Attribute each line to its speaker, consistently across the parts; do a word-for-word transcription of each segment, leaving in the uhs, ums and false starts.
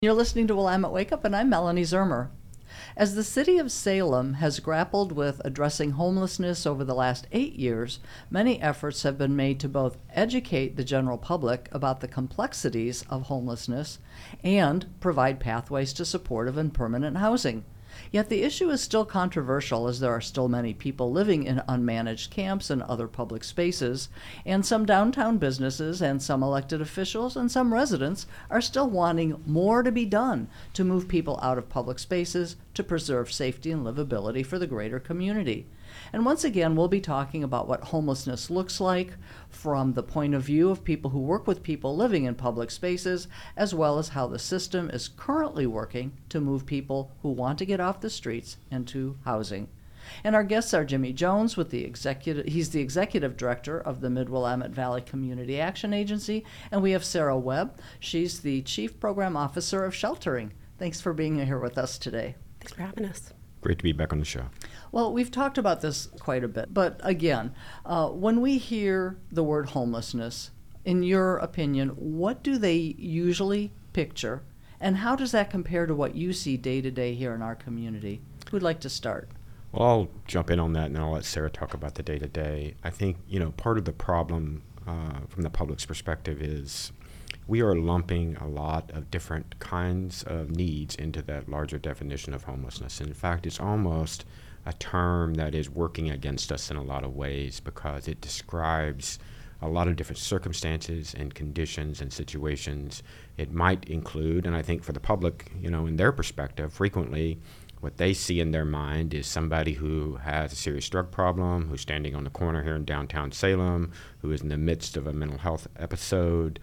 Speaker 1: You're listening to Willamette Wake Up, and I'm Melanie Zermer. As the city of Salem has grappled with addressing homelessness over the last eight years, many efforts have been made to both educate the general public about the complexities of homelessness and provide pathways to supportive and permanent housing. Yet the issue is still controversial, as there are still many people living in unmanaged camps and other public spaces, and some downtown businesses and some elected officials and some residents are still wanting more to be done to move people out of public spaces to preserve safety and livability for the greater community. And once again, we'll be talking about what homelessness looks like from the point of view of people who work with people living in public spaces, as well as how the system is currently working to move people who want to get off the streets into housing. And our guests are Jimmy Jones, with the executive, he's the executive director of the Mid-Willamette Valley Community Action Agency, and we have Sarah Webb. She's the chief program officer of sheltering. Thanks for being here with us today.
Speaker 2: Thanks for having us.
Speaker 3: Great to be back on the show.
Speaker 1: Well, we've talked about this quite a bit, but again, uh, when we hear the word homelessness, in your opinion, what do they usually picture, and how does that compare to what you see day to day here in our community? Who'd like to start?
Speaker 3: Well, I'll jump in on that, and then I'll let Sarah talk about the day to day. I think, you know, part of the problem uh, from the public's perspective is we are lumping a lot of different kinds of needs into that larger definition of homelessness. And in fact, it's almost a term that is working against us in a lot of ways, because it describes a lot of different circumstances and conditions and situations. It might include, and I think for the public, you know, in their perspective, frequently what they see in their mind is somebody who has a serious drug problem, who's standing on the corner here in downtown Salem, who is in the midst of a mental health episode,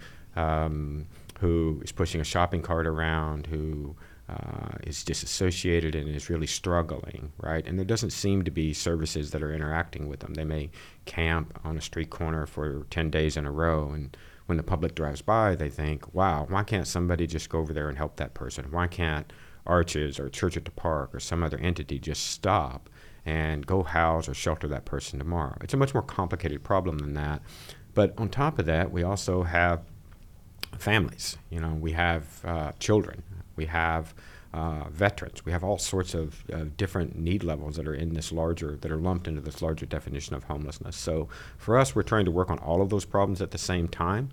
Speaker 3: Um, who is pushing a shopping cart around, who uh, is disassociated and is really struggling, right? And there doesn't seem to be services that are interacting with them. They may camp on a street corner for ten days in a row, and when the public drives by, they think, wow, why can't somebody just go over there and help that person? Why can't Arches or Church at the Park or some other entity just stop and go house or shelter that person tomorrow? It's a much more complicated problem than that. But on top of that, we also have families. You know, we have uh, children, we have uh, veterans, we have all sorts of uh, different need levels that are in this larger, that are lumped into this larger definition of homelessness. So for us, we're trying to work on all of those problems at the same time.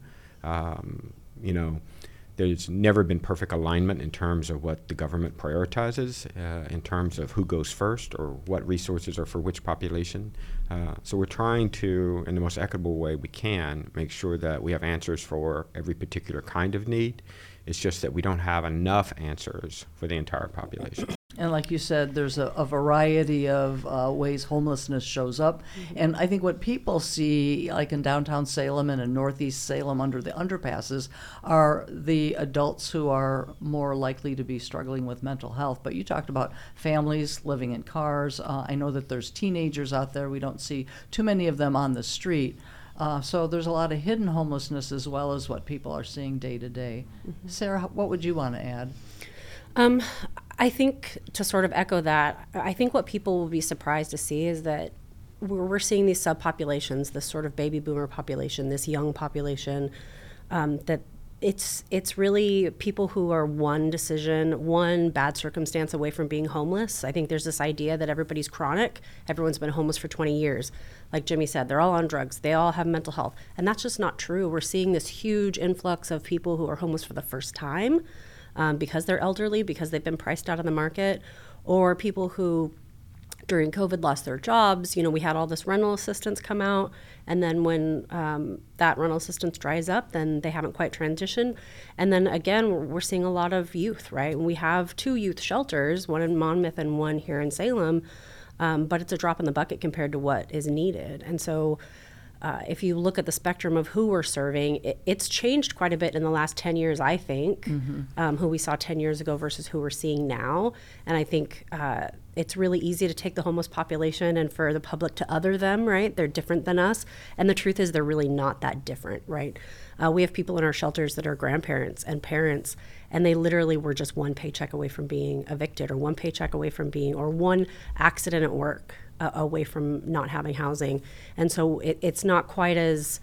Speaker 3: Um, you know, there's never been perfect alignment in terms of what the government prioritizes, uh, in terms of who goes first or what resources are for which population. Uh, so we're trying to, in the most equitable way we can, make sure that we have answers for every particular kind of need. It's just that we don't have enough answers for the entire population.
Speaker 1: And like you said, there's a, a variety of uh, ways homelessness shows up. Mm-hmm. And I think what people see, like in downtown Salem and in northeast Salem under the underpasses, are the adults who are more likely to be struggling with mental health. But you talked about families living in cars. Uh, I know that there's teenagers out there. We don't see too many of them on the street. Uh, so there's a lot of hidden homelessness as well as what people are seeing day to day. Mm-hmm. Sarah, what would you want to add?
Speaker 2: Um, I think to sort of echo that, I think what people will be surprised to see is that we're, we're seeing these subpopulations, this sort of baby boomer population, this young population, um, that it's it's really people who are one decision, one bad circumstance away from being homeless. I think there's this idea that everybody's chronic. Everyone's been homeless for twenty years. Like Jimmy said, they're all on drugs. They all have mental health. And that's just not true. We're seeing this huge influx of people who are homeless for the first time um, because they're elderly, because they've been priced out of the market, or people who during COVID lost their jobs. You know, we had all this rental assistance come out, and then when um, that rental assistance dries up, then they haven't quite transitioned. And then again, we're, we're seeing a lot of youth, right? We have two youth shelters, one in Monmouth and one here in Salem, um, but it's a drop in the bucket compared to what is needed. And so uh, if you look at the spectrum of who we're serving, it, it's changed quite a bit in the last ten years, I think, mm-hmm. um, who we saw ten years ago versus who we're seeing now. And I think uh, it's really easy to take the homeless population and for the public to other them, right? They're different than us. And the truth is they're really not that different, right? Uh, we have people in our shelters that are grandparents and parents, and they literally were just one paycheck away from being evicted, or one paycheck away from being, or one accident at work uh, away from not having housing. And so it, it's not quite as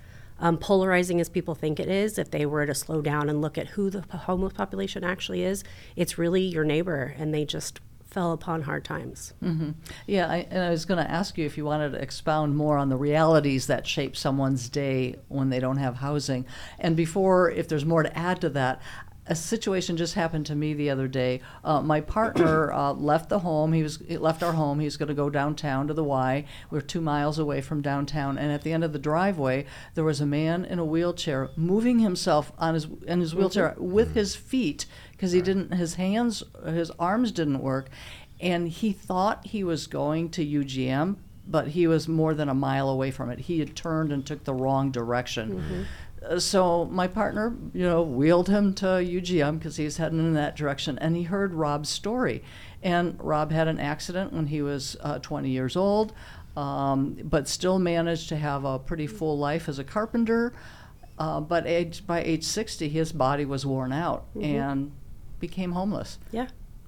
Speaker 2: um, polarizing as people think it is, if they were to slow down and look at who the homeless population actually is, it's really your neighbor, and they just fell upon hard times.
Speaker 1: Mm-hmm. Yeah, I, and I was going to ask you if you wanted to expound more on the realities that shape someone's day when they don't have housing. And before, if there's more to add to that, a situation just happened to me the other day. Uh, my partner uh, left the home. He was he left our home. He was going to go downtown to the Y. We were two miles away from downtown, and at the end of the driveway, there was a man in a wheelchair moving himself on his in his wheelchair with his feet because he didn't his hands his arms didn't work, and he thought he was going to U G M, but he was more than a mile away from it. He had turned and took the wrong direction. Mm-hmm. So my partner, you know, wheeled him to U G M because he's heading in that direction, and he heard Rob's story. And Rob had an accident when he was uh, twenty years old, um, but still managed to have a pretty full life as a carpenter. Uh, but age, by age sixty, his body was worn out mm-hmm. and became homeless.
Speaker 2: Yeah.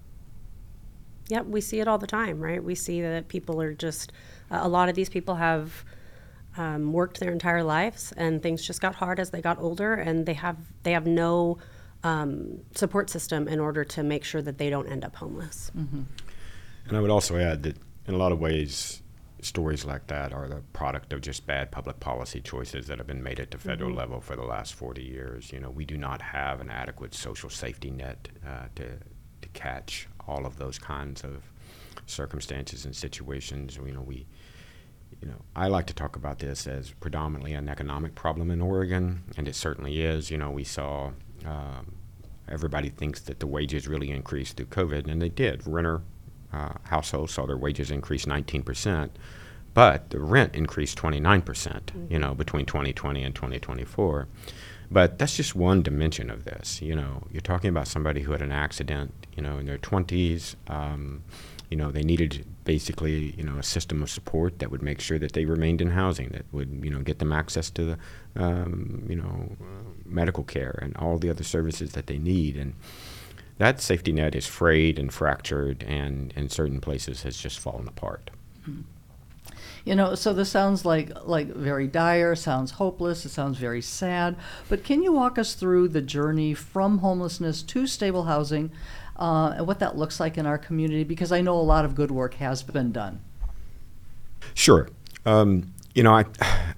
Speaker 2: Yeah, we see it all the time, right? We see that people are just, uh, a lot of these people have Um, worked their entire lives, and things just got hard as they got older, and they have they have no um, support system in order to make sure that they don't end up homeless.
Speaker 1: Mm-hmm.
Speaker 3: And I would also add that in a lot of ways, stories like that are the product of just bad public policy choices that have been made at the federal mm-hmm. level for the last forty years. You know, we do not have an adequate social safety net uh, to to catch all of those kinds of circumstances and situations. You know, we. You know, I like to talk about this as predominantly an economic problem in Oregon, and it certainly is. You know, we saw um, everybody thinks that the wages really increased through COVID, and they did. Renter uh, households saw their wages increase nineteen percent, but the rent increased twenty-nine percent, mm-hmm. you know, between twenty twenty and twenty twenty-four. But that's just one dimension of this. You know, you're talking about somebody who had an accident, you know, in their twenties. Um, You know, they needed basically, you know, a system of support that would make sure that they remained in housing, that would, you know, get them access to the, um, you know, uh, medical care and all the other services that they need. And that safety net is frayed and fractured, and in certain places has just fallen apart.
Speaker 1: You know, so this sounds like like very dire, sounds hopeless, it sounds very sad. But can you walk us through the journey from homelessness to stable housing, uh, and what that looks like in our community? Because I know a lot of good work has been done.
Speaker 3: Sure. Um, you know, I,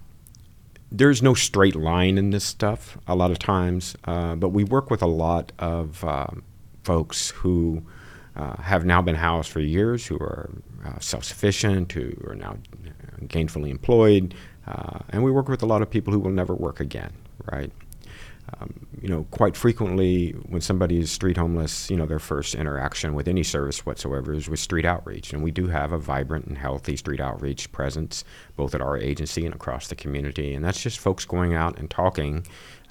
Speaker 3: there's no straight line in this stuff a lot of times, uh, but we work with a lot of um, folks who uh, have now been housed for years, who are uh, self-sufficient, who are now gainfully employed, uh, and we work with a lot of people who will never work again, right? Um, you know, quite frequently when somebody is street homeless, you know, their first interaction with any service whatsoever is with street outreach. And we do have a vibrant and healthy street outreach presence, both at our agency and across the community. And that's just folks going out and talking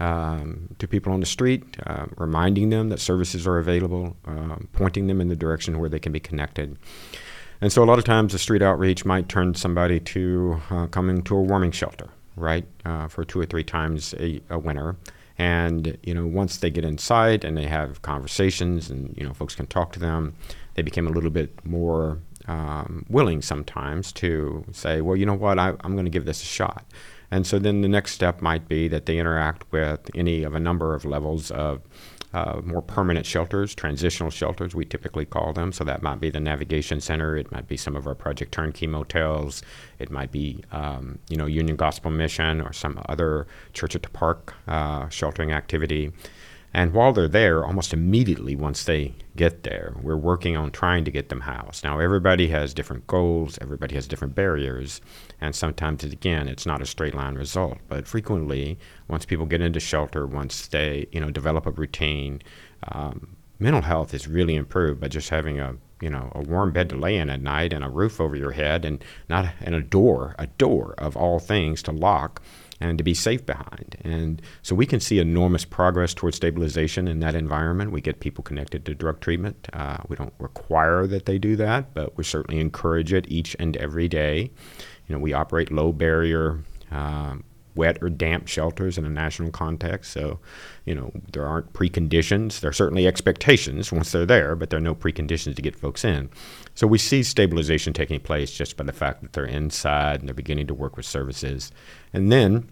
Speaker 3: um, to people on the street, uh, reminding them that services are available, uh, pointing them in the direction where they can be connected. And so a lot of times the street outreach might turn somebody to uh, coming to a warming shelter, right, uh, for two or three times a, a winter. And, you know, once they get inside and they have conversations and, you know, folks can talk to them, they become a little bit more um, willing sometimes to say, well, you know what, I, I'm going to give this a shot. And so then the next step might be that they interact with any of a number of levels of uh, more permanent shelters, transitional shelters, we typically call them. So that might be the Navigation Center. It might be some of our Project Turnkey motels. It might be, um, you know, Union Gospel Mission or some other Church at the Park uh, sheltering activity. And while they're there, almost immediately once they get there, we're working on trying to get them housed. Now, everybody has different goals. Everybody has different barriers. And sometimes, again, it's not a straight line result. But frequently, once people get into shelter, once they, you know, develop a routine, um, mental health is really improved by just having a, you know, a warm bed to lay in at night and a roof over your head and not and a door, a door of all things to lock and to be safe behind. And so we can see enormous progress towards stabilization in that environment. We get people connected to drug treatment. Uh, we don't require that they do that, but we certainly encourage it each and every day. You know, we operate low barrier, um, wet or damp shelters in a national context. So, you know, there aren't preconditions. There are certainly expectations once they're there, but there are no preconditions to get folks in. So we see stabilization taking place just by the fact that they're inside and they're beginning to work with services. And then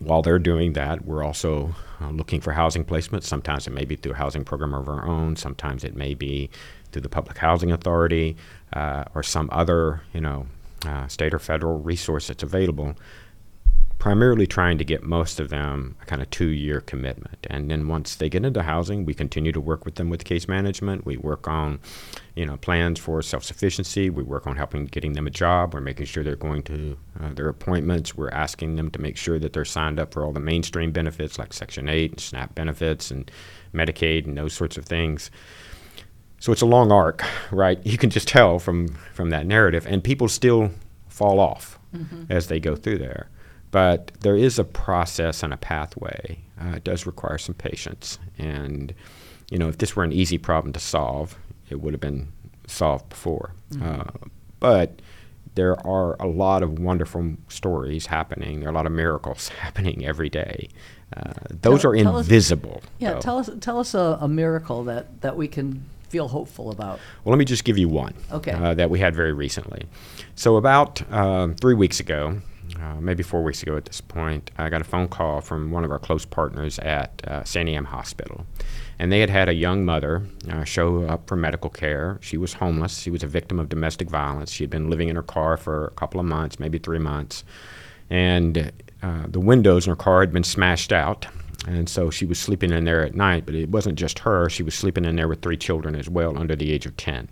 Speaker 3: while they're doing that, we're also uh, looking for housing placements. Sometimes it may be through a housing program of our own. Sometimes it may be through the Public Housing Authority uh, or some other, you know, uh, state or federal resource that's available. Primarily trying to get most of them a kind of two-year commitment. And then once they get into housing, we continue to work with them with case management. We work on, you know, plans for self-sufficiency. We work on helping getting them a job. We're making sure they're going to uh, their appointments. We're asking them to make sure that they're signed up for all the mainstream benefits like Section eight and SNAP benefits and Medicaid and those sorts of things. So it's a long arc, right? You can just tell from, from that narrative. And people still fall off mm-hmm. as they go through there. But there is a process and a pathway. Uh, it does require some patience. And, you know, if this were an easy problem to solve, it would have been solved before. Mm-hmm. Uh, but there are a lot of wonderful stories happening. There are a lot of miracles happening every day. Uh, those
Speaker 1: tell,
Speaker 3: are
Speaker 1: tell
Speaker 3: invisible.
Speaker 1: Us, yeah,
Speaker 3: though.
Speaker 1: tell us tell us a, a miracle that, that we can feel hopeful about.
Speaker 3: Well, let me just give you one
Speaker 1: okay.
Speaker 3: uh, that we had very recently. So about uh, three weeks ago, Uh, maybe four weeks ago at this point, I got a phone call from one of our close partners at uh, Sandy Am Hospital. And they had had a young mother uh, show up for medical care. She was homeless. She was a victim of domestic violence. She had been living in her car for a couple of months, maybe three months. And uh, the windows in her car had been smashed out. And so she was sleeping in there at night. But it wasn't just her. She was sleeping in there with three children as well under the age of ten.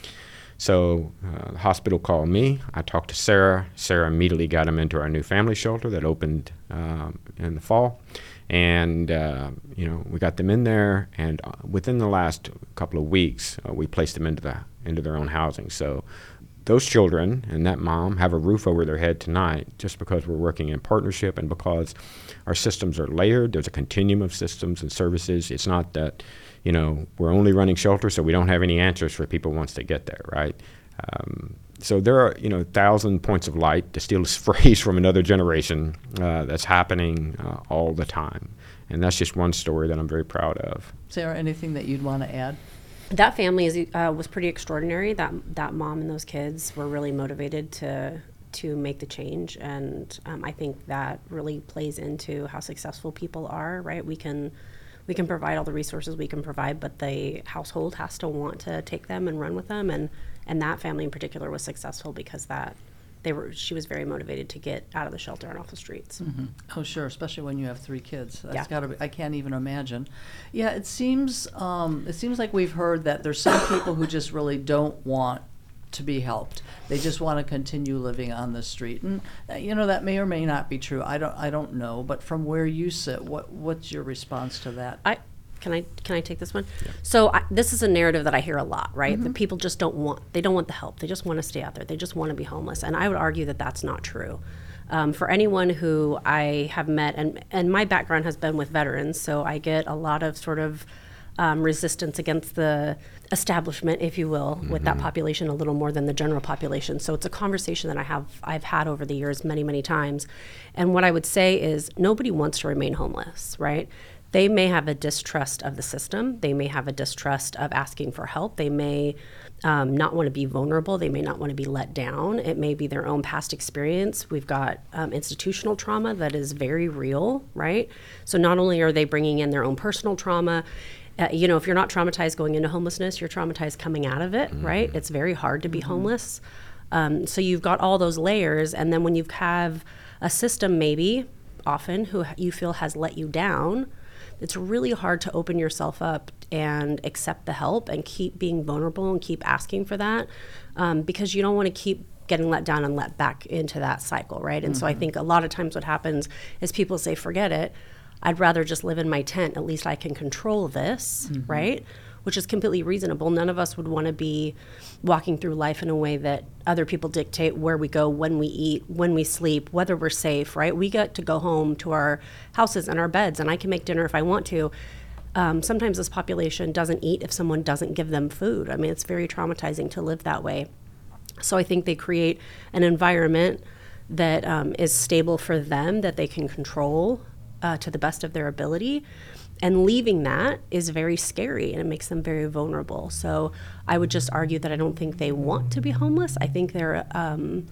Speaker 3: So uh, the hospital called me. I talked to Sarah. Sarah immediately got him into our new family shelter that opened uh, in the fall. And, uh, you know, we got them in there. And uh, within the last couple of weeks, uh, we placed them into the into their own housing. So those children and that mom have a roof over their head tonight just because we're working in partnership and because our systems are layered. There's a continuum of systems and services. It's not that, you know, we're only running shelter, so we don't have any answers for people once they get there, right? Um, so there are, you know, thousand points of light, to steal a phrase from another generation, uh, that's happening uh, all the time. And that's just one story that I'm very proud of.
Speaker 1: Sarah, anything that you'd want to add?
Speaker 2: That family is, uh, was pretty extraordinary. That that mom and those kids were really motivated to to make the change, and um, I think that really plays into how successful people are. Right? We can we can provide all the resources we can provide, but the household has to want to take them and run with them. And and that family in particular was successful because that they were she was very motivated to get out of the shelter and off the streets.
Speaker 1: Mm-hmm. Oh, sure, especially when you have three kids. That's
Speaker 2: Yeah.
Speaker 1: gotta be, I can't even imagine. Yeah, it seems um, it seems like we've heard that there's some people who just really don't want to be helped. They just want to continue living on the street, and uh, you know, that may or may not be true. I don't I don't know. But from where you sit, what what's your response to that?
Speaker 2: I can I can I take this one? Yeah. So I, this is a narrative that I hear a lot, right?
Speaker 1: Mm-hmm.
Speaker 2: That people just don't want they don't want the help. They just want to stay out there. They just want to be homeless. And I would argue that that's not true. Um, for anyone who I have met, and and my background has been with veterans, so I get a lot of sort of um, resistance against the establishment, if you will, mm-hmm. with that population a little more than the general population. So it's a conversation that I have I've had over the years many many times. And what I would say is nobody wants to remain homeless, right? They may have a distrust of the system. They may have a distrust of asking for help. They may um, not want to be vulnerable. They may not want to be let down. It may be their own past experience. We've got um, institutional trauma that is very real, right? So not only are they bringing in their own personal trauma, uh, you know, if you're not traumatized going into homelessness, you're traumatized coming out of it, mm-hmm. right? It's very hard to be mm-hmm. homeless. Um, so you've got all those layers. And then when you have a system maybe, often, who you feel has let you down, it's really hard to open yourself up and accept the help and keep being vulnerable and keep asking for that um, because you don't want to keep getting let down and let back into that cycle, right? And mm-hmm. so I think a lot of times what happens is people say, forget it. I'd rather just live in my tent. At least I can control this, mm-hmm. right? Which is completely reasonable. None of us would want to be walking through life in a way that other people dictate where we go, when we eat, when we sleep, whether we're safe, right? We get to go home to our houses and our beds, and I can make dinner if I want to. Um, sometimes this population doesn't eat if someone doesn't give them food. I mean, it's very traumatizing to live that way. So I think they create an environment that um, is stable for them, that they can control uh, to the best of their ability. And leaving that is very scary, and it makes them very vulnerable. So I would just argue that I don't think they want to be homeless. I think they're um,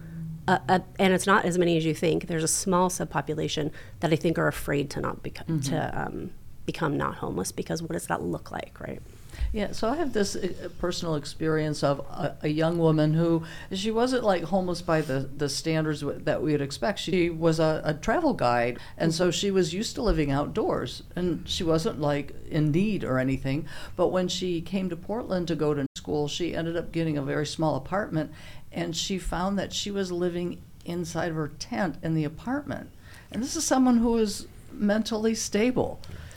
Speaker 2: Uh, uh, and it's not as many as you think. There's a small subpopulation that I think are afraid to not become mm-hmm. to um, become not homeless, because what does that look like, right?
Speaker 1: Yeah, so I have this uh, personal experience of a, a young woman who, she wasn't like homeless by the, the standards w- that we would expect. She was a, a travel guide, and so she was used to living outdoors, and she wasn't like in need or anything. But when she came to Portland to go to school, she ended up getting a very small apartment, and she found that she was living inside of her tent in the apartment. And this is someone who is mentally stable.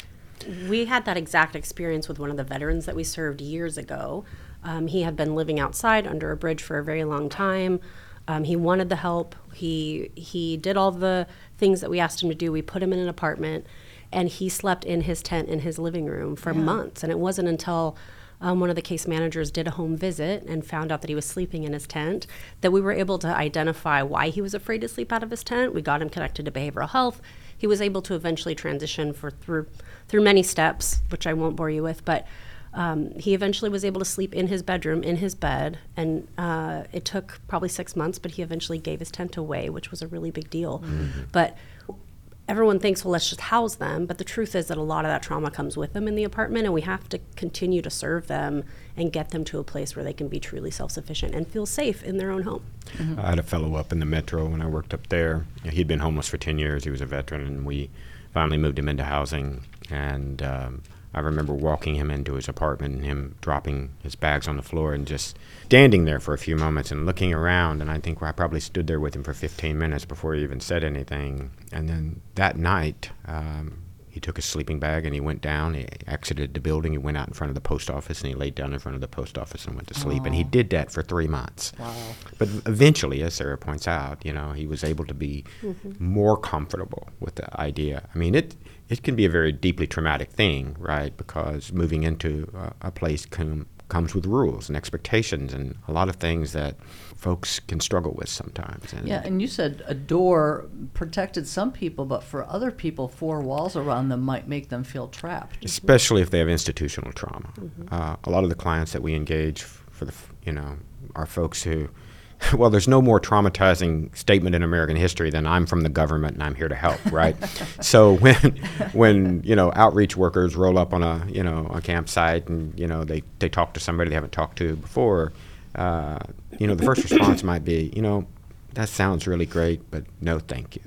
Speaker 2: We had that exact experience with one of the veterans that we served years ago. Um, he had been living outside under a bridge for a very long time. Um, he wanted the help. He he did all the things that we asked him to do. We put him in an apartment, and he slept in his tent in his living room for
Speaker 1: yeah.
Speaker 2: months. And it wasn't until um, one of the case managers did a home visit and found out that he was sleeping in his tent that we were able to identify why he was afraid to sleep out of his tent. We got him connected to behavioral health. He was able to eventually transition for through through many steps, which I won't bore you with, but um, he eventually was able to sleep in his bedroom, in his bed, and uh, it took probably six months, but he eventually gave his tent away, which was a really big deal. Mm-hmm. But everyone thinks, well, let's just house them, but the truth is that a lot of that trauma comes with them in the apartment, and we have to continue to serve them and get them to a place where they can be truly self-sufficient and feel safe in their own home.
Speaker 3: Mm-hmm. I had a fellow up in the Metro when I worked up there. He'd been homeless for ten years. He was a veteran, and we finally moved him into housing. And um, I remember walking him into his apartment and him dropping his bags on the floor and just standing there for a few moments and looking around. And I think I probably stood there with him for fifteen minutes before he even said anything. And then that night, um, he took his sleeping bag and he went down. He exited the building. He went out in front of the post office and he laid down in front of the post office and went to sleep. Aww. And he did that for three months.
Speaker 1: Wow.
Speaker 3: But eventually, as Sarah points out, you know, he was able to be mm-hmm. more comfortable with the idea. I mean, it it can be a very deeply traumatic thing, right? Because moving into a, a place can, comes with rules and expectations and a lot of things that folks can struggle with sometimes. And
Speaker 1: yeah, and you said a door protected some people, but for other people, four walls around them might make them feel trapped.
Speaker 3: Especially if they have institutional trauma.
Speaker 1: Mm-hmm.
Speaker 3: Uh, a lot of the clients that we engage f- for the, f- you know, are folks who, well, there's no more traumatizing statement in American history than I'm from the government and I'm here to help, right? So when, when you know, outreach workers roll up on a, you know, a campsite and, you know, they, they talk to somebody they haven't talked to before, uh, you know, the first response might be, you know, that sounds really great, but no thank you.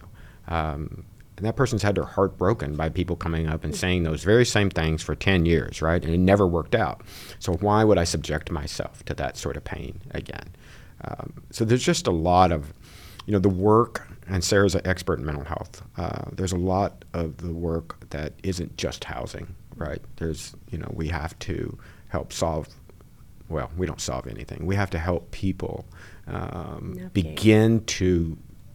Speaker 3: Um, and that person's had their heart broken by people coming up and saying those very same things for ten years, right? And it never worked out. So why would I subject myself to that sort of pain again? Um, so there's just a lot of, you know, the work, and Sarah's an expert in mental health. Uh, there's a lot of the work that isn't just housing, right? There's, you know, we have to help solve, well, we don't solve anything. We have to help people um, okay. begin to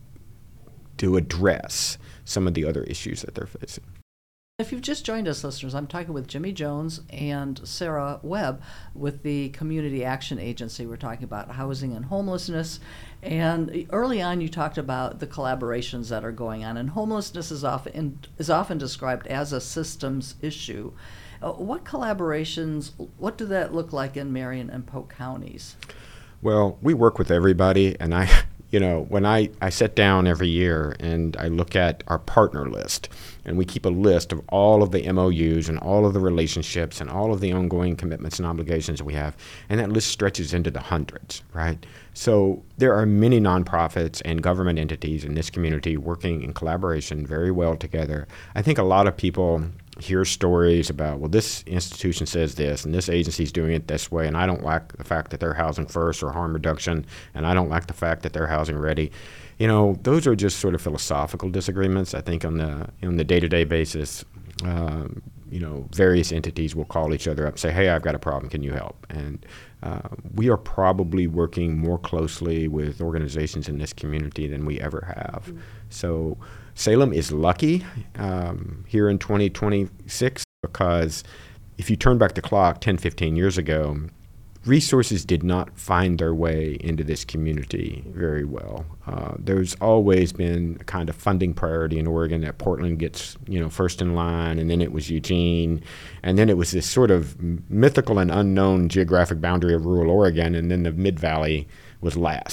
Speaker 3: to address some of the other issues that they're facing.
Speaker 1: If you've just joined us, listeners, I'm talking with Jimmy Jones and Sarah Webb with the Community Action Agency. We're talking about housing and homelessness. And early on, you talked about the collaborations that are going on. And homelessness is often is often described as a systems issue. Uh, what collaborations, what do that look like in Marion and Polk counties?
Speaker 3: Well, we work with everybody, and I... You know, when I, I sit down every year and I look at our partner list, and we keep a list of all of the M O Us and all of the relationships and all of the ongoing commitments and obligations we have, and that list stretches into the hundreds, right? So there are many nonprofits and government entities in this community working in collaboration very well together. I think a lot of people hear stories about, well, this institution says this, and this agency's doing it this way, and I don't like the fact that they're housing first or harm reduction, and I don't like the fact that they're housing ready. You know, those are just sort of philosophical disagreements. I think on the on the day-to-day basis, um, you know, various entities will call each other up and say, hey, I've got a problem, can you help? And uh, we are probably working more closely with organizations in this community than we ever have. Mm-hmm. So Salem is lucky um, here in twenty twenty-six because if you turn back the clock ten, fifteen years ago, resources did not find their way into this community very well. Uh, there's always been a kind of funding priority in Oregon that Portland gets, you know, first in line, and then it was Eugene, and then it was this sort of mythical and unknown geographic boundary of rural Oregon, and then the Mid-Valley was last.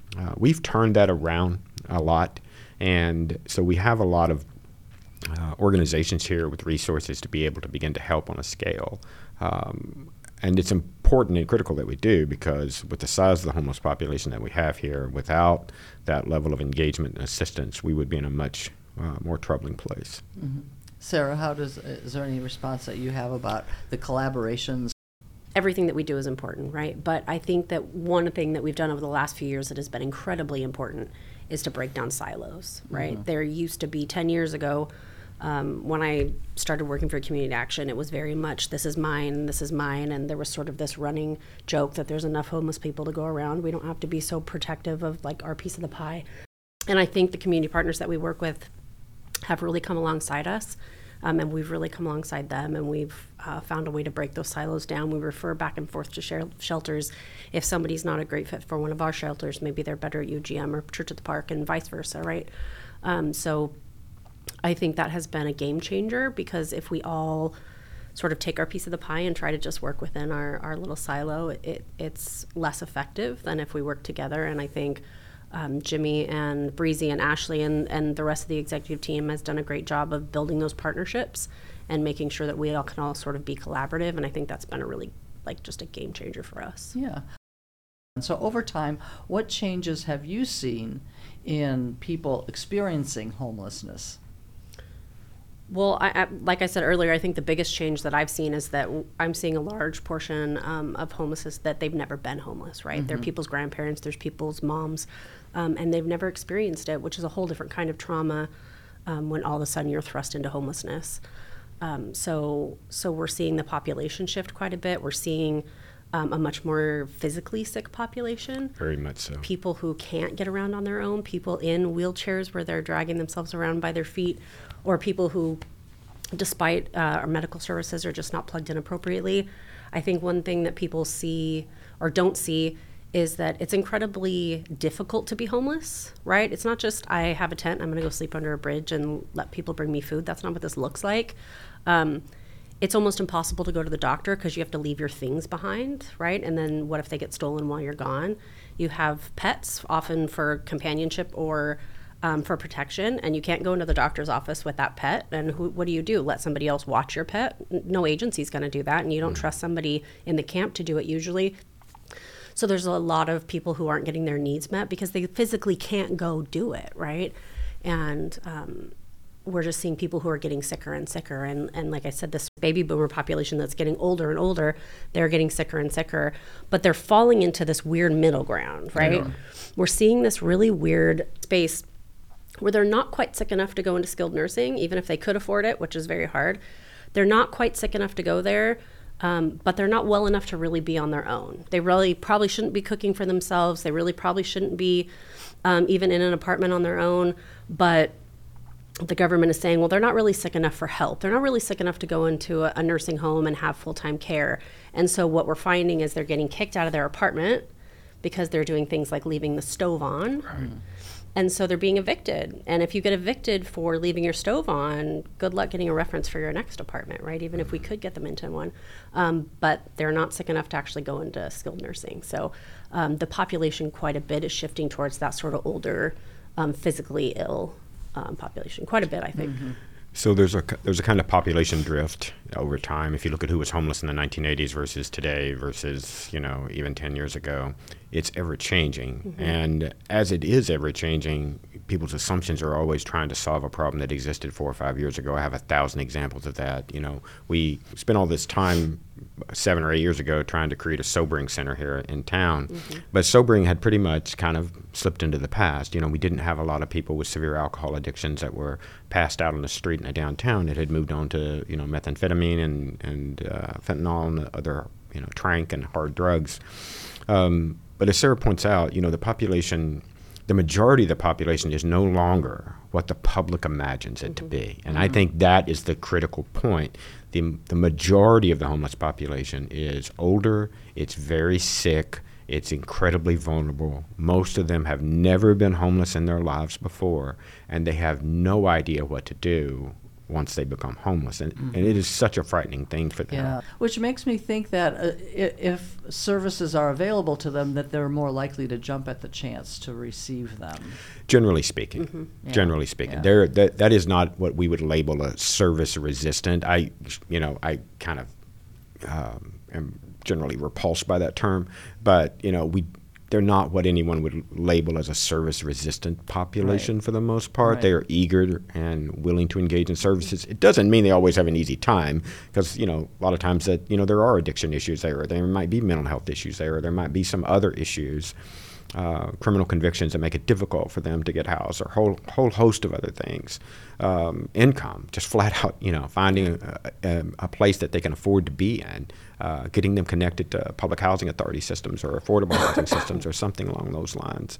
Speaker 3: uh, we've turned that around a lot. And so we have a lot of uh, organizations here with resources to be able to begin to help on a scale. Um, and it's important and critical that we do, because with the size of the homeless population that we have here, without that level of engagement and assistance, we would be in a much uh, more troubling place.
Speaker 1: Mm-hmm. Sarah, how does, is there any response that you have about the collaborations?
Speaker 2: Everything that we do is important, right? But I think that one thing that we've done over the last few years that has been incredibly important is to break down silos, right? Mm-hmm. There used to be ten years ago, um, when I started working for Community Action, it was very much, this is mine, this is mine, and there was sort of this running joke that there's enough homeless people to go around. We don't have to be so protective of like our piece of the pie. And I think the community partners that we work with have really come alongside us. Um, and we've really come alongside them, and we've uh, found a way to break those silos down. We refer back and forth to share shelters. If somebody's not a great fit for one of our shelters, maybe they're better at U G M or Church at the Park, and vice versa, right? Um, so I think that has been a game changer, because if we all sort of take our piece of the pie and try to just work within our, our little silo, it, it's less effective than if we work together. And I think Um, Jimmy and Breezy and Ashley and, and the rest of the executive team has done a great job of building those partnerships and making sure that we all can all sort of be collaborative. And I think that's been a really, like, just a game changer for us.
Speaker 1: Yeah. And so over time, what changes have you seen in people experiencing homelessness?
Speaker 2: Well, I, I, like I said earlier, I think the biggest change that I've seen is that I'm seeing a large portion um, of homelessness that they've never been homeless, right? Mm-hmm. They're people's grandparents, there's people's moms, um, and they've never experienced it, which is a whole different kind of trauma um, when all of a sudden you're thrust into homelessness. Um, so, so we're seeing the population shift quite a bit. We're seeing um, a much more physically sick population.
Speaker 3: Very much so.
Speaker 2: People who can't get around on their own, people in wheelchairs where they're dragging themselves around by their feet, or people who, despite uh, our medical services, are just not plugged in appropriately. I think one thing that people see or don't see is that it's incredibly difficult to be homeless, right? It's not just, I have a tent, I'm gonna go sleep under a bridge and let people bring me food. That's not what this looks like. Um, it's almost impossible to go to the doctor because you have to leave your things behind, right? And then what if they get stolen while you're gone? You have pets, often for companionship or Um, for protection, and you can't go into the doctor's office with that pet. And who, what do you do? Let somebody else watch your pet? No agency's going to do that, and you don't mm. trust somebody in the camp to do it usually. So there's a lot of people who aren't getting their needs met because they physically can't go do it, right? And um, we're just seeing people who are getting sicker and sicker. And, and like I said, this baby boomer population that's getting older and older, they're getting sicker and sicker, but they're falling into this weird middle ground, right? We're seeing this really weird space where they're not quite sick enough to go into skilled nursing, even if they could afford it, which is very hard. They're not quite sick enough to go there, um, but they're not well enough to really be on their own. They really probably shouldn't be cooking for themselves. They really probably shouldn't be um, even in an apartment on their own, but the government is saying, well, they're not really sick enough for help. They're not really sick enough to go into a, a nursing home and have full-time care. And so what we're finding is they're getting kicked out of their apartment because they're doing things like leaving the stove on. Right. And so they're being evicted. And if you get evicted for leaving your stove on, good luck getting a reference for your next apartment, right? Even if we could get them into one. Um, but they're not sick enough to actually go into skilled nursing. So um, the population quite a bit is shifting towards that sort of older, um, physically ill um, population. Quite a bit, I think. Mm-hmm.
Speaker 3: So there's a there's a kind of population drift over time. If you look at who was homeless in the nineteen eighties versus today versus, you know, even ten years ago, it's ever changing. Mm-hmm. And as it is ever changing, people's assumptions are always trying to solve a problem that existed four or five years ago. I have a thousand examples of that. You know, we spent all this time seven or eight years ago trying to create a sobering center here in town. Mm-hmm. But sobering had pretty much kind of slipped into the past. You know, we didn't have a lot of people with severe alcohol addictions that were passed out on the street in the downtown. It had moved on to, you know, methamphetamine and, and uh, fentanyl and other, you know, trank and hard drugs. Um, but as Sarah points out, you know, the population, the majority of the population is no longer what the public imagines it mm-hmm. to be. And mm-hmm. I think that is the critical point. The, the majority of the homeless population is older, it's very sick, it's incredibly vulnerable. Most of them have never been homeless in their lives before, and they have no idea what to do once they become homeless. And, mm-hmm. and it is such a frightening thing for them.
Speaker 1: Yeah, which makes me think that uh, i- if services are available to them, that they're more likely to jump at the chance to receive them.
Speaker 3: Generally speaking,
Speaker 2: Mm-hmm.
Speaker 1: Yeah.
Speaker 3: generally speaking,
Speaker 1: Yeah.
Speaker 3: there that that is not what we would label a service resistant. I, you know, I kind of um, am generally repulsed by that term, but you know, we they're not what anyone would label as a service resistant population
Speaker 1: Right.
Speaker 3: for the most part.
Speaker 1: Right.
Speaker 3: They are eager and willing to engage in services. It doesn't mean they always have an easy time, because you know, a lot of times that you know there are addiction issues there, or there might be mental health issues there, or there might be some other issues. Uh, criminal convictions that make it difficult for them to get housed, or a whole whole host of other things. Um, income, just flat out, you know, finding a, a, a place that they can afford to be in, uh, getting them connected to public housing authority systems or affordable housing systems or something along those lines.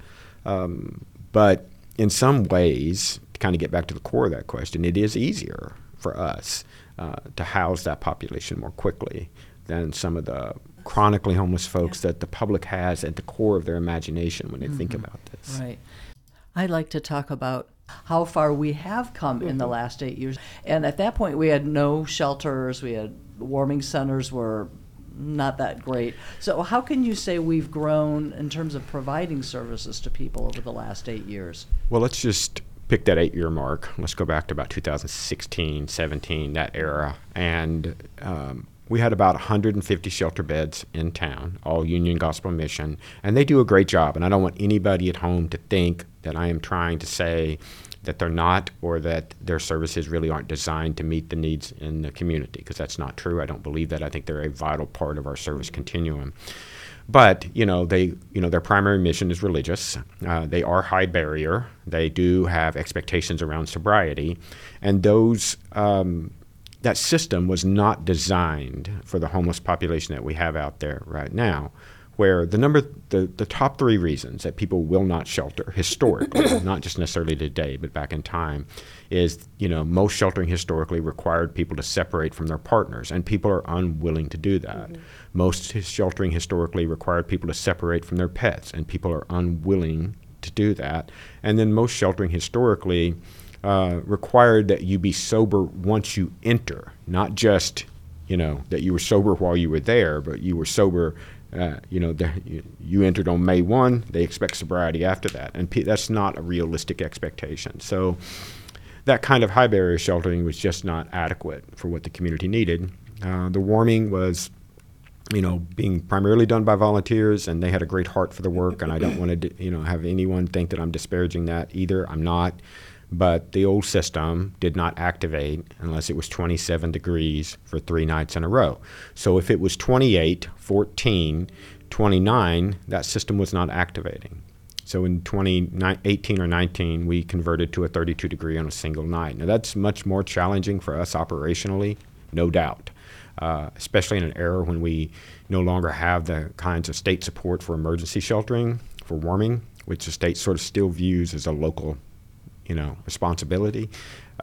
Speaker 3: Um, but in some ways, to kind of get back to the core of that question, it is easier for us uh, to house that population more quickly than some of the chronically homeless folks that the public has at the core of their imagination when they mm-hmm. think about this.
Speaker 1: Right. I'd like to talk about how far we have come mm-hmm. in the last eight years. And at that point, we had no shelters. We had warming centers were not that great. So how can you say we've grown in terms of providing services to people over the last eight years?
Speaker 3: Well, let's just pick that eight-year mark. Let's go back to about two thousand sixteen, seventeen, that era. And um, we had about one hundred fifty shelter beds in town, all Union Gospel Mission, and they do a great job. And I don't want anybody at home to think that I am trying to say that they're not, or that their services really aren't designed to meet the needs in the community, because that's not true. I don't believe that. I think they're a vital part of our service continuum. But, you know, they, you know, their primary mission is religious. Uh, they are high barrier. They do have expectations around sobriety. And those, um, that system was not designed for the homeless population that we have out there right now, where the number, the, the top three reasons that people will not shelter historically, not just necessarily today, but back in time, is, you know, most sheltering historically required people to separate from their partners, and people are unwilling to do that. Mm-hmm. Most sheltering historically required people to separate from their pets, and people are unwilling to do that. And then most sheltering historically uh, required that you be sober once you enter, not just, you know, that you were sober while you were there, but you were sober. Uh, you know, the, you, you entered on May first, they expect sobriety after that. And p- that's not a realistic expectation. So that kind of high barrier sheltering was just not adequate for what the community needed. Uh, the warming was, you know, being primarily done by volunteers, and they had a great heart for the work. And I don't want to, you know, have anyone think that I'm disparaging that either. I'm not. But the old system did not activate unless it was twenty-seven degrees for three nights in a row. So if it was twenty-eight, fourteen, twenty-nine, that system was not activating. So in twenty eighteen or nineteen, we converted to a thirty-two degree on a single night. Now that's much more challenging for us operationally, no doubt, uh, especially in an era when we no longer have the kinds of state support for emergency sheltering, for warming, which the state sort of still views as a local, you know, responsibility.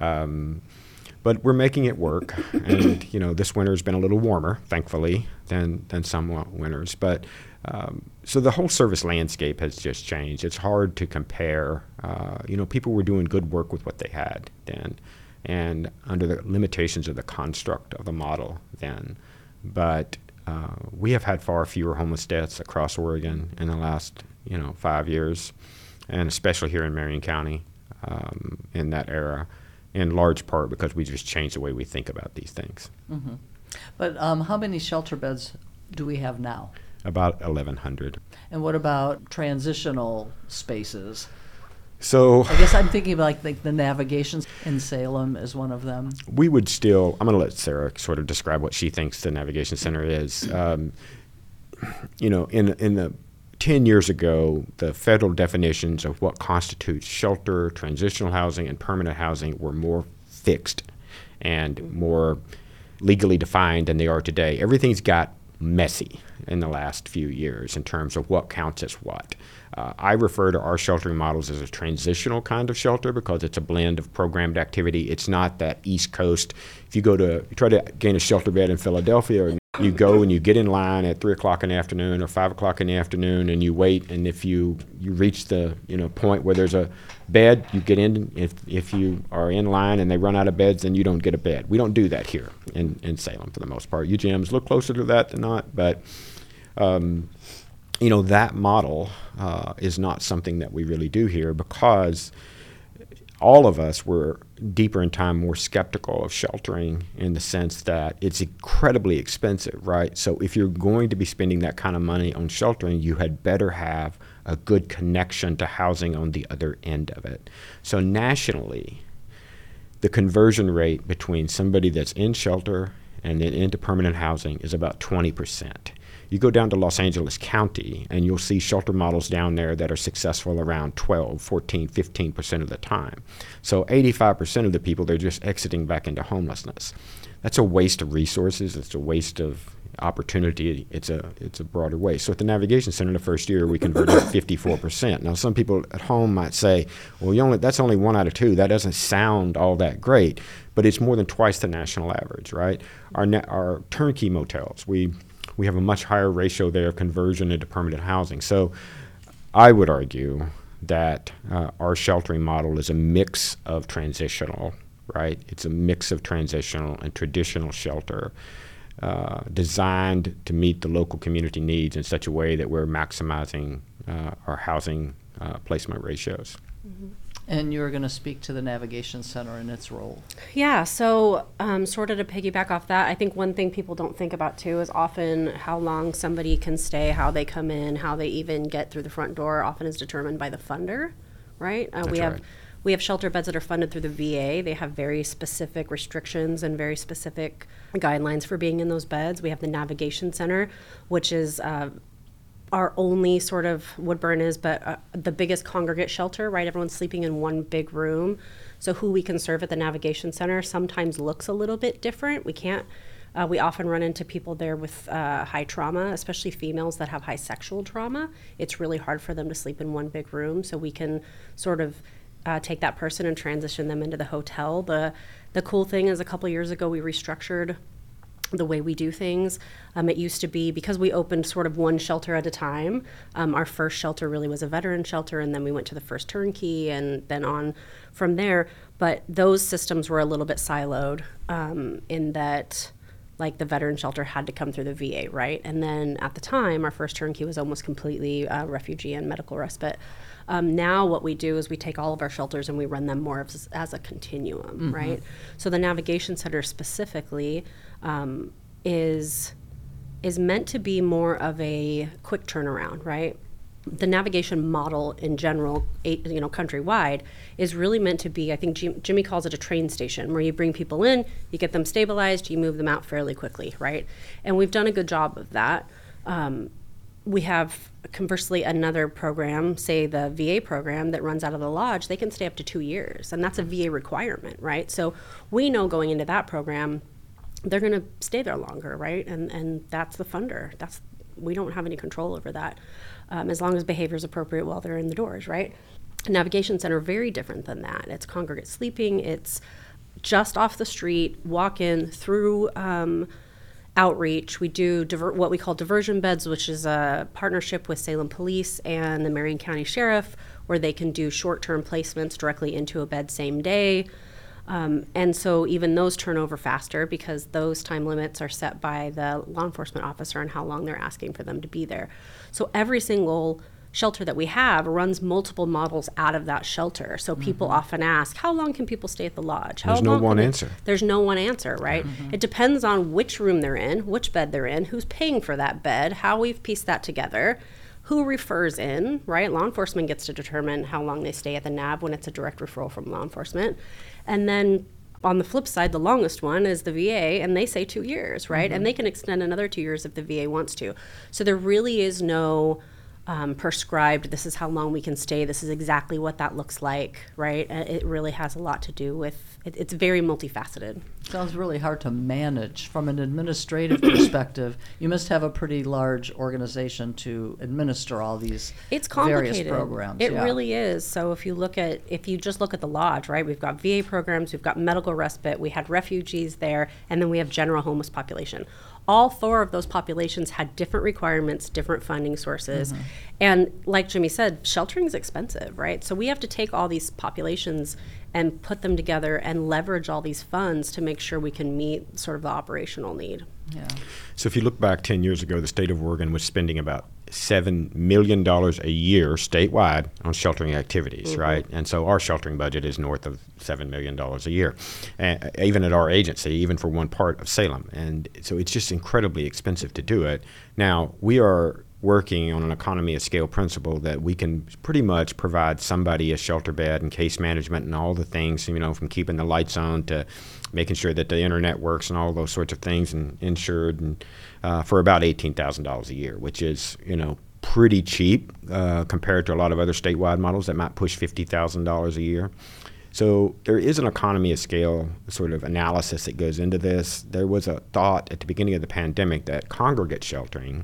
Speaker 3: Um, but we're making it work. And, you know, this winter has been a little warmer, thankfully, than, than some winters. But um, so the whole service landscape has just changed. It's hard to compare. Uh, you know, people were doing good work with what they had then, and under the limitations of the construct of the model then. But uh, we have had far fewer homeless deaths across Oregon in the last, you know, five years, and especially here in Marion County. Um, in that era, in large part because we just changed the way we think about these things.
Speaker 1: Mm-hmm. But um, how many shelter beds do we have now?
Speaker 3: About eleven hundred.
Speaker 1: And what about transitional spaces?
Speaker 3: So
Speaker 1: I guess I'm thinking like the, the navigation in Salem is one of them.
Speaker 3: We would still, I'm going to let Sarah sort of describe what she thinks the Navigation Center is. Um, you know, in in the ten years ago, the federal definitions of what constitutes shelter, transitional housing, and permanent housing were more fixed and more legally defined than they are today. Everything's got messy in the last few years in terms of what counts as what. Uh, I refer to our sheltering models as a transitional kind of shelter because it's a blend of programmed activity. It's not that East Coast. If you go to, you try to gain a shelter bed in Philadelphia or You go and you get in line at three o'clock in the afternoon or five o'clock in the afternoon, and you wait. And if you, you reach the you know point where there's a bed, you get in. If if you are in line and they run out of beds, then you don't get a bed. We don't do that here in, in Salem for the most part. U G Ms look closer to that than not, but um, you know that model uh, is not something that we really do here, because all of us were deeper in time more skeptical of sheltering, in the sense that it's incredibly expensive, right? So if you're going to be spending that kind of money on sheltering, you had better have a good connection to housing on the other end of it. So nationally, the conversion rate between somebody that's in shelter and then into permanent housing is about twenty percent. You go down to Los Angeles County and you'll see shelter models down there that are successful around twelve, fourteen, fifteen percent of the time. So eighty-five percent of the people, they're just exiting back into homelessness. That's a waste of resources. It's a waste of opportunity. It's a it's a broader waste. So at the Navigation Center, the first year, we converted fifty-four percent. Now, some people at home might say, well, you only, that's only one out of two. That doesn't sound all that great, but it's more than twice the national average, right? Our, na- our turnkey motels, we we have a much higher ratio there of conversion into permanent housing. So I would argue that uh, our sheltering model is a mix of transitional, right? It's a mix of transitional and traditional shelter, uh, designed to meet the local community needs in such a way that we're maximizing uh, our housing uh, placement ratios.
Speaker 2: Mm-hmm.
Speaker 1: And you're going to speak to the Navigation Center and its role.
Speaker 2: Yeah, so um, sort of to piggyback off that, I think one thing people don't think about too is often how long somebody can stay, how they come in, how they even get through the front door often is determined by the funder, right? Uh,
Speaker 3: That's
Speaker 2: we have
Speaker 3: right.
Speaker 2: we have shelter beds that are funded through the V A. They have very specific restrictions and very specific guidelines for being in those beds. We have the Navigation Center, which is uh, our only sort of, Woodburn is, but uh, the biggest congregate shelter, right? Everyone's sleeping in one big room. So who we can serve at the Navigation Center sometimes looks a little bit different. We can't, uh, we often run into people there with uh, high trauma, especially females that have high sexual trauma. It's really hard for them to sleep in one big room. So we can sort of uh, take that person and transition them into the hotel. The, the cool thing is a couple years ago, we restructured the way we do things. Um, it used to be, because we opened sort of one shelter at a time, um, our first shelter really was a veteran shelter, and then we went to the first turnkey and then on from there. But those systems were a little bit siloed um, in that, like, the veteran shelter had to come through the V A, right? And then at the time, our first turnkey was almost completely uh, refugee and medical respite. Um, now what we do is we take all of our shelters and we run them more as, as a continuum, mm-hmm. right? So the Navigation Center specifically um, is is meant to be more of a quick turnaround, right? The navigation model in general, eight, you know, countrywide, is really meant to be, I think Jim, Jimmy calls it a train station, where you bring people in, you get them stabilized, you move them out fairly quickly, right? And we've done a good job of that. Um, we have, conversely, another program, say the V A program that runs out of the lodge, they can stay up to two years, and that's a V A requirement, right? So we know going into that program, they're going to stay there longer, right? And and that's the funder. That's, we don't have any control over that, um, as long as behavior is appropriate while they're in the doors, right? Navigation Center, very different than that. It's congregate sleeping. It's just off the street, walk in through um, outreach. We do diver- what we call diversion beds, which is a partnership with Salem Police and the Marion County Sheriff, where they can do short-term placements directly into a bed same day. Um, and so even those turn over faster because those time limits are set by the law enforcement officer and how long they're asking for them to be there. So every single shelter that we have runs multiple models out of that shelter. So people mm-hmm. often ask, how long can people stay at the lodge? How
Speaker 3: There's no
Speaker 2: long
Speaker 3: one
Speaker 2: they,
Speaker 3: answer.
Speaker 2: There's no one answer, right? Mm-hmm. It depends on which room they're in, which bed they're in, who's paying for that bed, how we've pieced that together, who refers in, right? Law enforcement gets to determine how long they stay at the N A V when it's a direct referral from law enforcement. And then on the flip side, the longest one is the V A, and they say two years, right? Mm-hmm. And they can extend another two years if the V A wants to. So there really is no um, prescribed, this is how long we can stay, this is exactly what that looks like, right? It really has a lot to do with, it, it's very multifaceted.
Speaker 1: Sounds really hard to manage from an administrative perspective. You must have a pretty large organization to administer all these
Speaker 2: it's complicated.
Speaker 1: various programs.
Speaker 2: It
Speaker 1: yeah.
Speaker 2: really is. So if you look at, if you just look at the lodge, right, we've got V A programs, we've got medical respite, we had refugees there, and then we have general homeless population. all four of those populations had different requirements, different funding sources. Mm-hmm. And like Jimmy said, sheltering is expensive, right? So we have to take all these populations and put them together and leverage all these funds to make sure we can meet sort of the operational need.
Speaker 1: Yeah.
Speaker 3: So if you look back ten years ago, the state of Oregon was spending about seven million dollars a year statewide on sheltering activities, mm-hmm. right? And so our sheltering budget is north of seven million dollars a year, uh, even at our agency, even for one part of Salem. And so it's just incredibly expensive to do it. Now, we are working on an economy of scale principle that we can pretty much provide somebody a shelter bed and case management and all the things, you know, from keeping the lights on to making sure that the internet works and all those sorts of things, and insured, and uh, for about eighteen thousand dollars a year, which is, you know, pretty cheap uh, compared to a lot of other statewide models that might push fifty thousand dollars a year. So there is an economy of scale sort of analysis that goes into this. There was a thought at the beginning of the pandemic that congregate sheltering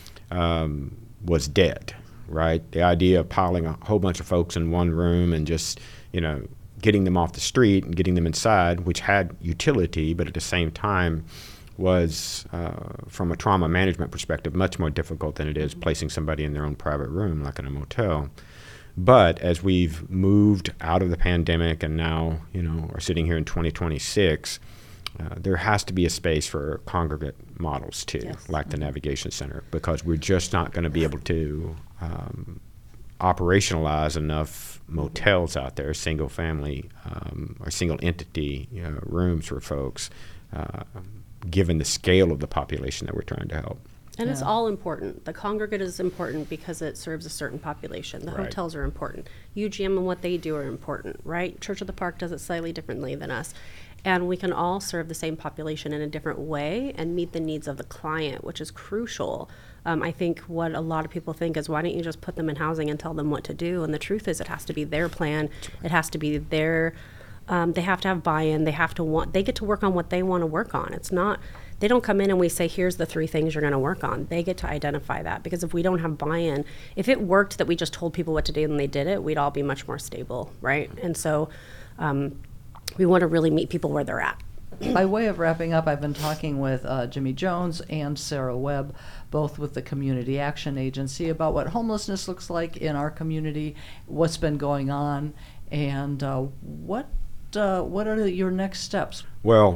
Speaker 3: um, was dead, right? The idea of piling a whole bunch of folks in one room and just, you know, getting them off the street and getting them inside, which had utility, but at the same time was, uh, from a trauma management perspective, much more difficult than it is placing somebody in their own private room like in a motel. But as we've moved out of the pandemic and now, you know, are sitting here in twenty twenty-six, uh, there has to be a space for congregate models too, yes. like the Navigation Center, because we're just not going to be able to um, operationalize enough motels out there, single family um, or single entity you know, rooms for folks, uh, given the scale of the population that we're trying to help.
Speaker 2: And
Speaker 1: yeah.
Speaker 2: it's all important. The congregate is important because it serves a certain population. The
Speaker 3: right.
Speaker 2: hotels are important. U G M and what they do are important, right? Church of the Park does it slightly differently than us. And we can all serve the same population in a different way and meet the needs of the client, which is crucial. Um, I think what a lot of people think is, why don't you just put them in housing and tell them what to do? And the truth is, it has to be their plan. It has to be their, um, they have to have buy-in. They have to want, they get to work on what they want to work on. It's not, they don't come in and we say, here's the three things you're going to work on. They get to identify that, because if we don't have buy-in, if it worked that we just told people what to do and they did it, we'd all be much more stable, right? And so um, we want to really meet people where they're at.
Speaker 1: By way of wrapping up, I've been talking with uh, Jimmy Jones and Sarah Webb, both with the Community Action Agency, about what homelessness looks like in our community, what's been going on, and uh, what uh, what are your next steps?
Speaker 3: Well,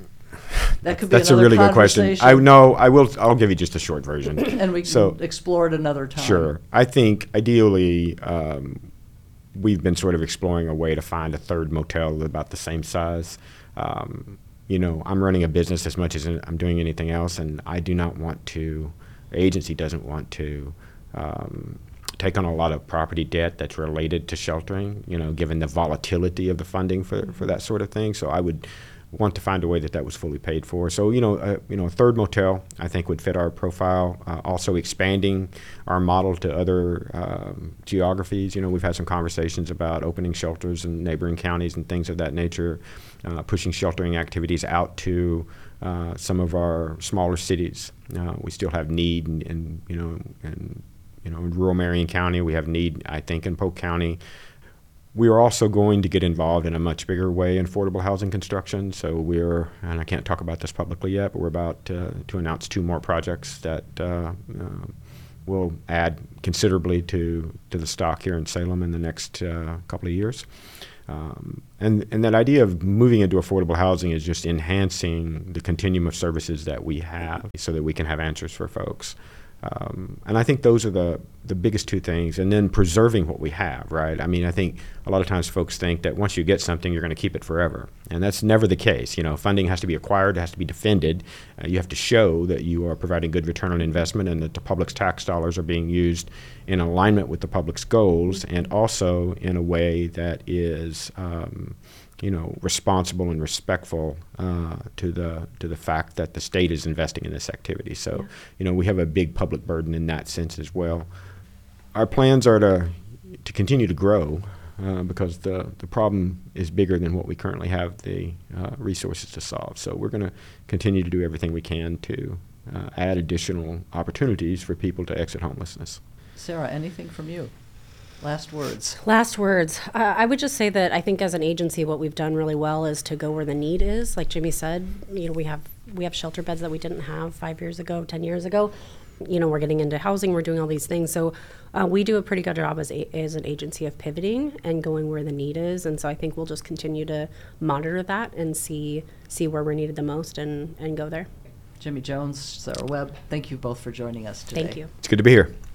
Speaker 1: that could be
Speaker 3: that's a really good question. I know I will. I'll give you just a short version,
Speaker 1: and we can
Speaker 3: so,
Speaker 1: explore it another time.
Speaker 3: Sure. I think ideally. Um, We've been sort of exploring a way to find a third motel about the same size. Um, you know, I'm running a business as much as I'm doing anything else, and I do not want to, the agency doesn't want to um, take on a lot of property debt that's related to sheltering, you know, given the volatility of the funding for, for that sort of thing. So I would want to find a way that that was fully paid for. So, you know, uh, you know, a third motel, I think, would fit our profile. Uh, also expanding our model to other um, geographies. You know, we've had some conversations about opening shelters in neighboring counties and things of that nature, uh, pushing sheltering activities out to uh, some of our smaller cities. Uh, we still have need in, in you know, in, you know, in rural Marion County. We have need, I think, in Polk County. We are also going to get involved in a much bigger way in affordable housing construction. So we're, and I can't talk about this publicly yet, but we're about uh, to announce two more projects that uh, uh, will add considerably to, to the stock here in Salem in the next uh, couple of years. Um, and, and that idea of moving into affordable housing is just enhancing the continuum of services that we have so that we can have answers for folks. Um, and I think those are the, the biggest two things. And then preserving what we have, right? I mean, I think a lot of times folks think that once you get something, you're going to keep it forever. And that's never the case. You know, funding has to be acquired, it has to be defended. Uh, you have to show that you are providing good return on investment and that the public's tax dollars are being used in alignment with the public's goals, and also in a way that is um, you know, responsible and respectful uh, to the to the fact that the state is investing in this activity. So, yeah. you know, we have a big public burden in that sense as well. Our plans are to to continue to grow uh, because the the problem is bigger than what we currently have the uh, resources to solve. So we're going to continue to do everything we can to uh, add additional opportunities for people to exit homelessness.
Speaker 1: Sarah, anything from you? Last words.
Speaker 2: Last words. Uh, I would just say that I think as an agency, what we've done really well is to go where the need is. Like Jimmy said, you know, we have we have shelter beds that we didn't have five years ago, ten years ago. You know, we're getting into housing, we're doing all these things. So uh, we do a pretty good job as a, as an agency of pivoting and going where the need is. And so I think we'll just continue to monitor that and see see where we're needed the most and, and go there.
Speaker 1: Jimmy Jones, Sarah Webb, thank you both for joining us today.
Speaker 2: Thank you.
Speaker 3: It's good to be here.